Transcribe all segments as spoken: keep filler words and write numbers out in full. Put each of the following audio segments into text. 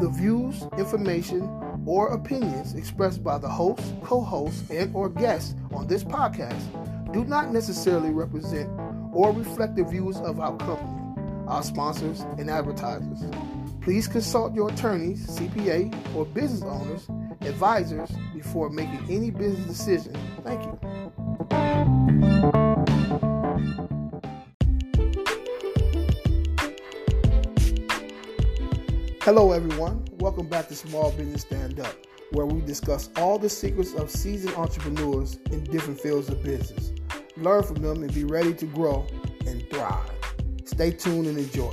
The views, information, or opinions expressed by the host, co-host, and or guests on this podcast do not necessarily represent or reflect the views of our company, our sponsors, and advertisers. Please consult your attorneys, C P A, or business owners, advisors before making any business decision. Thank you. Hello everyone, welcome back to Small Business Stand Up, where we discuss all the secrets of seasoned entrepreneurs in different fields of business. Learn from them and be ready to grow and thrive. Stay tuned and enjoy.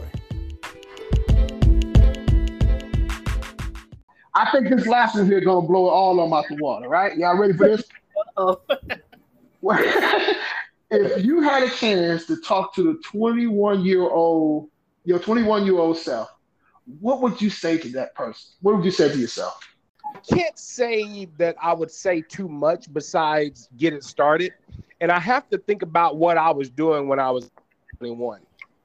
I think this last one here is going to blow it all on out the water, right? Y'all ready for this? Oh. If you had a chance to talk to the twenty-one-year-old, your twenty-one-year-old self, what would you say to that person? What would you say to yourself? I can't say that I would say too much besides get it started. And I have to think about what I was doing when I was twenty-one.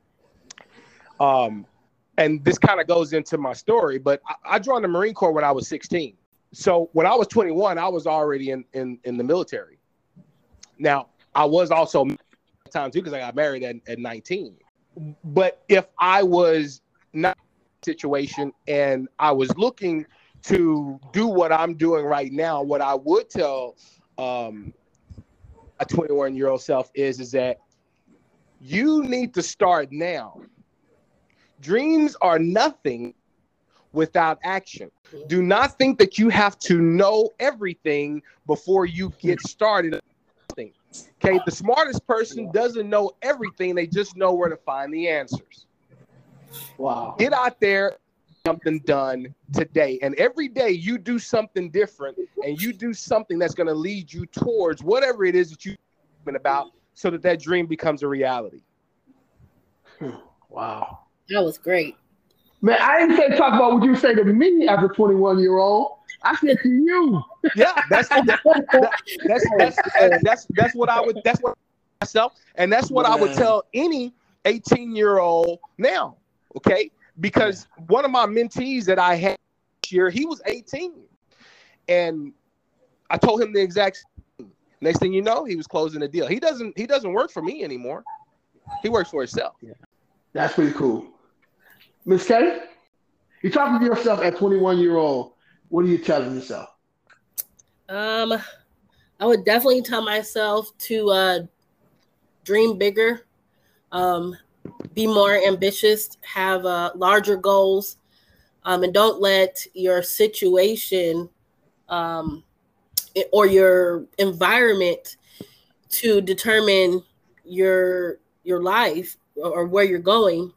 Um, and this kind of goes into my story, but I, I joined the Marine Corps when I was sixteen. So when I was twenty-one, I was already in, in, in the military. Now, I was also at the time too because I got married at, at nineteen. But if I was not in a situation and I was looking to do what I'm doing right now, what I would tell um, a twenty-one-year-old self is, is that you need to start now. Dreams are nothing without action. Do not think that you have to know everything before you get started. Okay, the smartest person doesn't know everything. They just know where to find the answers. Wow. Get out there, something done today. And every day you do something different and you do something that's going to lead you towards whatever it is that you're thinking about so that that dream becomes a reality. Wow. That was great. Man, I didn't say talk about what you say to me as a twenty-one-year-old. I said to you. Yeah, that's that, that, that's, that's that's that's that's what I would that's what myself and that's what Man. I would tell any eighteen-year-old now. Okay, because one of my mentees that I had this year, he was eighteen, and I told him the exact same. Next thing you know, he was closing a deal. He doesn't he doesn't work for me anymore. He works for himself. Yeah. That's pretty cool. Miss K, you're talking to yourself at twenty-one-year-old. What are you telling yourself? Um, I would definitely tell myself to uh, dream bigger, um, be more ambitious, have uh, larger goals, um, and don't let your situation um, or your environment to determine your your life or where you're going.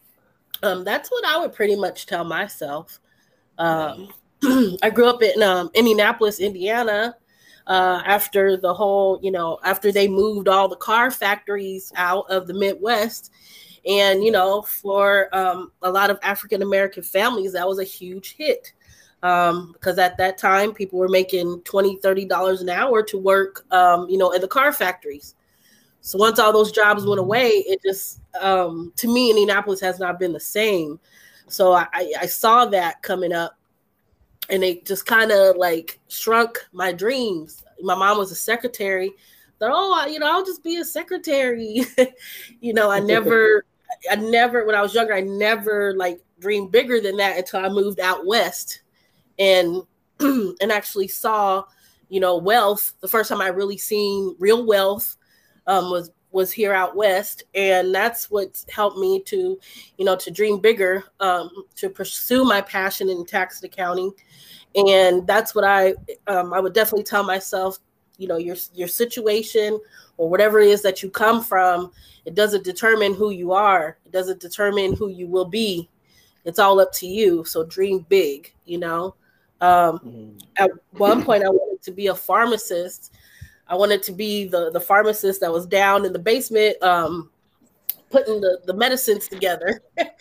Um, that's what I would pretty much tell myself. Um, I grew up in um, Indianapolis, Indiana, uh, after the whole, you know, after they moved all the car factories out of the Midwest. And, you know, for um, a lot of African-American families, that was a huge hit. Um, because at that time, people were making twenty dollars, thirty dollars an hour to work, um, you know, in the car factories. So once all those jobs went away, it just, um, to me, Indianapolis has not been the same. So I, I saw that coming up, and it just kind of like shrunk my dreams. My mom was a secretary. Thought, oh, you know, I'll just be a secretary. you know, I never, I never, when I was younger, I never like dreamed bigger than that until I moved out west and, and actually saw, you know, wealth. The first time I really seen real wealth um, was, was here out west. And that's what's helped me to, you know, to dream bigger, um, to pursue my passion in tax and accounting. And that's what I, um, I would definitely tell myself, you know, your, your situation or whatever it is that you come from, it doesn't determine who you are. It doesn't determine who you will be. It's all up to you. So dream big, you know. Um, mm. At one point I wanted to be a pharmacist. I wanted to be the, the pharmacist that was down in the basement, um, putting the, the medicines together.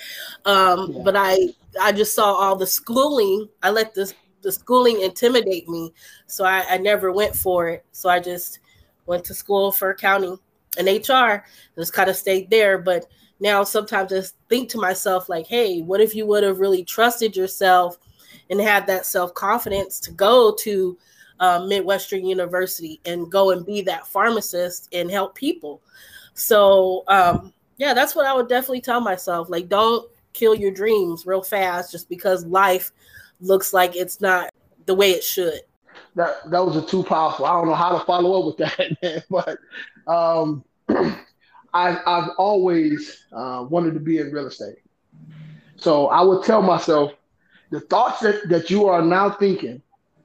um, yeah. But I, I just saw all the schooling. I let this, the schooling intimidate me. So I, I never went for it. So I just went to school for accounting and H R, just kind of stayed there. But now sometimes I just think to myself like, hey, what if you would have really trusted yourself and have that self-confidence to go to uh, Midwestern University and go and be that pharmacist and help people. So um, yeah, that's what I would definitely tell myself. Like, don't kill your dreams real fast just because life looks like it's not the way it should. That that was a too powerful. I don't know how to follow up with that, man. But um, I, I've always uh, wanted to be in real estate. So I would tell myself, the thoughts that, that you are now thinking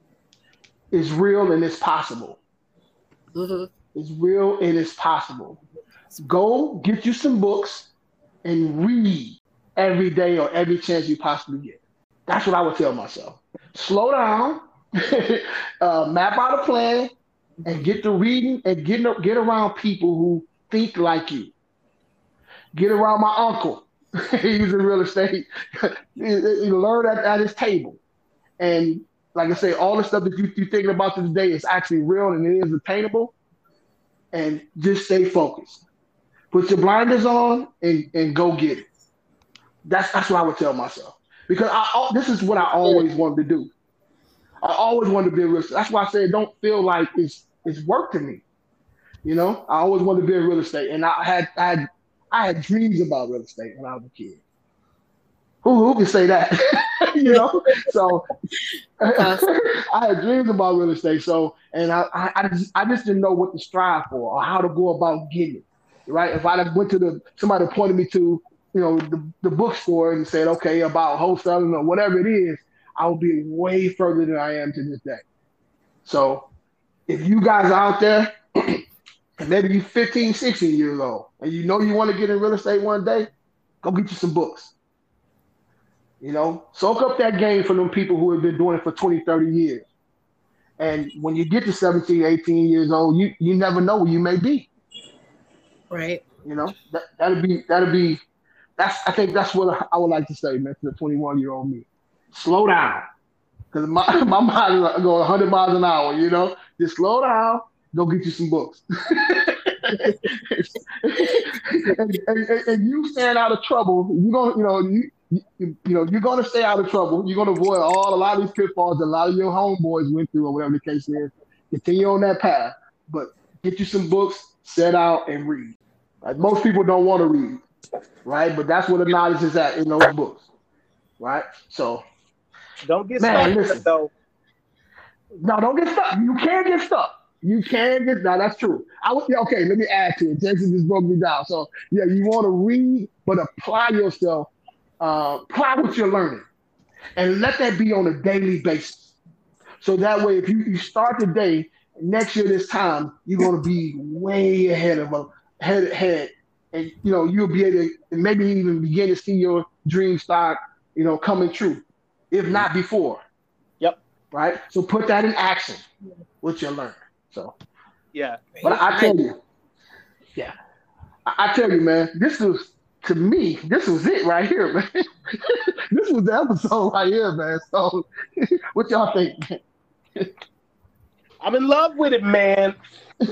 is real and it's possible. Mm-hmm. It's real and it's possible. Go get you some books and read every day or every chance you possibly get. That's what I would tell myself. Slow down, uh, map out a plan, and get to reading and get, get around people who think like you. Get around my uncle. He's in real estate. You learn at, at his table. And like I say, all the stuff that you, you're thinking about today is actually real and it is attainable. And just stay focused. Put your blinders on and, and go get it. That's that's what I would tell myself. Because I, this is what I always wanted to do. I always wanted to be a real estate. That's why I say don't feel like it's it's work to me. You know, I always wanted to be in real estate. And I had I had I had dreams about real estate when I was a kid. Who who can say that? You know? So I had dreams about real estate. So and I I, I, just, I just didn't know what to strive for or how to go about getting it. Right? If I went to the somebody pointed me to, you know, the, the bookstore and said, okay, about wholesaling or whatever it is, I would be way further than I am to this day. So if you guys are out there, and maybe you're fifteen, sixteen years old, and you know you want to get in real estate one day, go get you some books. You know, soak up that game from them people who have been doing it for twenty, thirty years. And when you get to seventeen, eighteen years old, you, you never know where you may be. Right. You know, that, that'd be, that'd be, that's, I think that's what I would like to say, man, to the twenty-one year old me. Slow down. Because my, my mind is going one hundred miles an hour, you know? Just slow down, go get you some books. and, and, and, and you staying out of trouble, you're going to, you know, you, you, you know, you're going to stay out of trouble. You're going to avoid all, a lot of these pitfalls that a lot of your homeboys went through or whatever the case is. Continue on that path. But get you some books, set out, and read. Like, most people don't want to read, right? But that's where the knowledge is at in those books, right? So, don't get man, stuck listen. though. No, don't get stuck. You can't get stuck. You can get no, that's true. I would okay, let me add to it. Jason just broke me down. So yeah, you want to read, but apply yourself, uh, apply what you're learning, and let that be on a daily basis. So that way, if you, you start the day, next year this time, you're gonna be way ahead of a head ahead, and you know you'll be able to maybe even begin to see your dreams start, you know, coming true, if not before. Yep. Right. So put that in action, what you learn. So, yeah. But I, I tell you, yeah, I, I tell you, man, this was, to me, this was it right here, man. This was the episode right here, man. So, what y'all think, man? I'm in love with it, man. Yeah,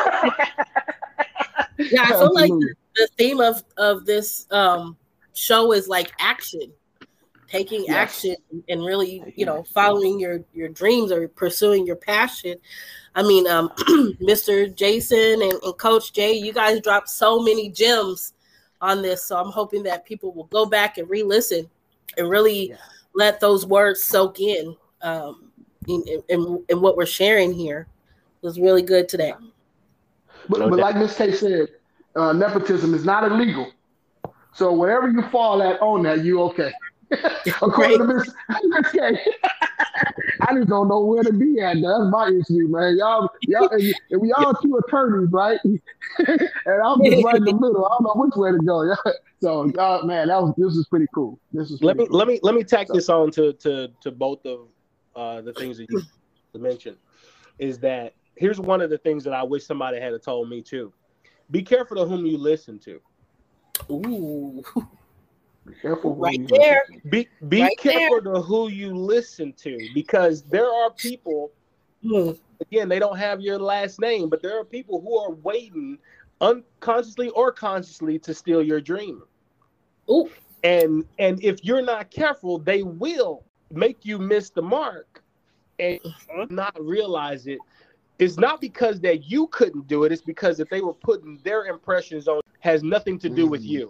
I feel like the, the theme of, of this um, show is like action. Taking yes. action and really, Taking you know, action. following your, your dreams or pursuing your passion. I mean, um, Mister Jason and, and Coach Jay, you guys dropped so many gems on this. So I'm hoping that people will go back and re-listen and really yeah. let those words soak in, um, in, in, in what we're sharing here. It was really good today. But, but like Miz K said, uh, nepotism is not illegal. So wherever you fall at on that, you okay. According to Miz K, I just don't know where to be at. That's my issue, man. Y'all, y'all, and, and we all two attorneys, right? And I'm just right in the middle. I don't know which way to go. So, uh, man, that was this is pretty cool. This is let me cool. let me let me tack so. this on to to to both of uh, the things that you mentioned. Is that here's one of the things that I wish somebody had told me too. Be careful to whom you listen to. Ooh. Be careful right there. Be be right careful there. to who you listen to, because there are people, mm. again, they don't have your last name, but there are people who are waiting unconsciously or consciously to steal your dream. Ooh. And and if you're not careful, they will make you miss the mark and not realize it, it's not because that you couldn't do it. It's because if they were putting their impressions on, has nothing to do mm-hmm. with you.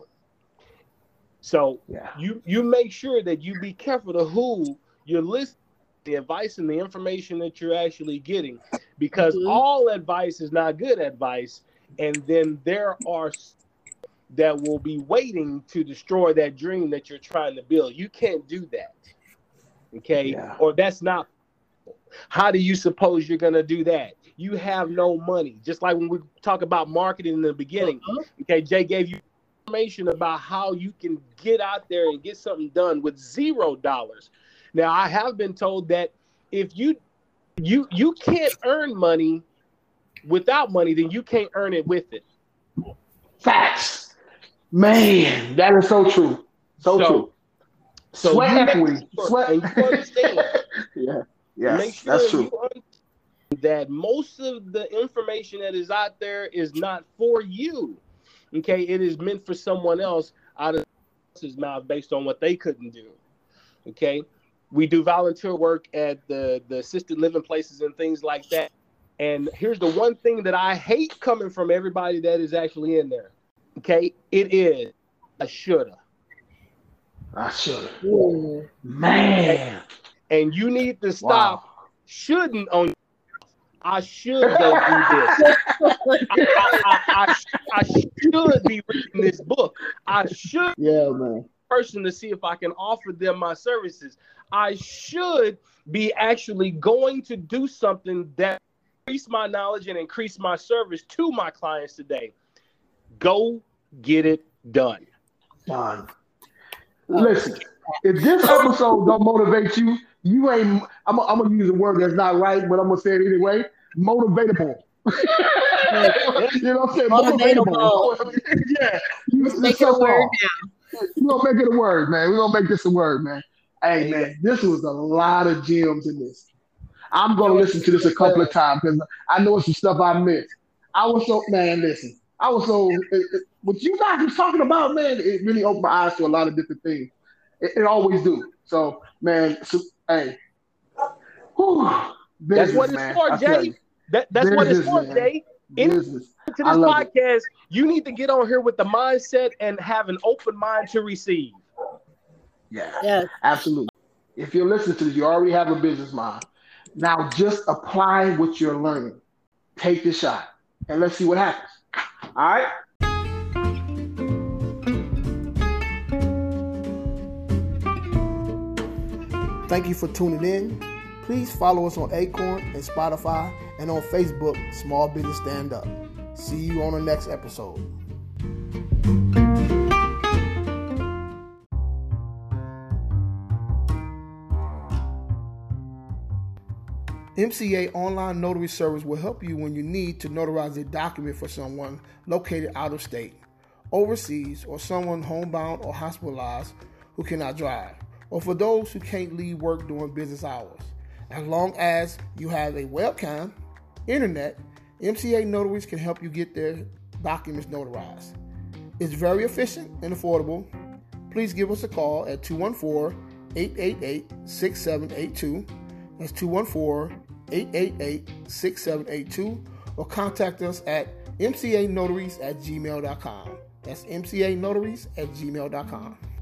So yeah. you you make sure that you be careful to who you're listening, the advice and the information that you're actually getting, because mm-hmm. all advice is not good advice. And then there are that will be waiting to destroy that dream that you're trying to build. You can't do that. Okay. Yeah. Or that's not. How do you suppose you're going to do that? You have no money. Just like when we talk about marketing in the beginning. Uh-huh. Okay. Jay gave you information about how you can get out there and get something done with zero dollars. Now, I have been told that if you you you can't earn money without money, then you can't earn it with it. Facts. Man, that is so true. So, so true. So sweat equity. Sweat. And you understand. yeah. Yeah. Make sure that's true. You understand that most of the information that is out there is not for you. Okay, it is meant for someone else out of his mouth based on what they couldn't do. Okay, we do volunteer work at the, the assisted living places and things like that. And here's the one thing that I hate coming from everybody that is actually in there. Okay, it is a shoulda. I shoulda. Ooh, man. And you need to stop wow. shouldn't on. I should go do this. I, I, I, I, I should be reading this book. I should yeah, man. person to see if I can offer them my services. I should be actually going to do something that increase my knowledge and increase my service to my clients today. Go get it done. Done. Listen, if this episode don't motivate you, you ain't. I'm, I'm gonna use a word that's not right, but I'm gonna say it anyway. Motivatable. You know what I'm saying? Motivatable. Motivatable. Yeah. Let's make it a word now. We're gonna make it a word, man. We're gonna make this a word, man. Hey, man, this was a lot of gems in this. I'm gonna listen to this a couple of times because I know it's some stuff I missed. I was so man, listen. I was so it, it, what you guys were talking about, man. It really opened my eyes to a lot of different things. It, it always do. So, man, so, hey, whew, business, that's what it's man, for, Jay. That, that's business, what it's for, man. Jay. In business. To this podcast, it. You need to get on here with the mindset and have an open mind to receive. Yeah, yeah, absolutely. If you're listening to this, you already have a business mind. Now just apply what you're learning. Take the shot, and let's see what happens. All right? Thank you for tuning in. Please follow us on Acorn and Spotify and on Facebook, Small Business Stand Up. See you on the next episode. M C A Online Notary Service will help you when you need to notarize a document for someone located out of state, overseas, or someone homebound or hospitalized who cannot drive, or for those who can't leave work during business hours. As long as you have a webcam, internet, M C A Notaries can help you get their documents notarized. It's very efficient and affordable. Please give us a call at two one four, eight eight eight, six seven eight two. That's two one four, eight eight eight, six seven eight two, or contact us at m c a notaries at gmail dot com. That's m c a notaries at gmail dot com.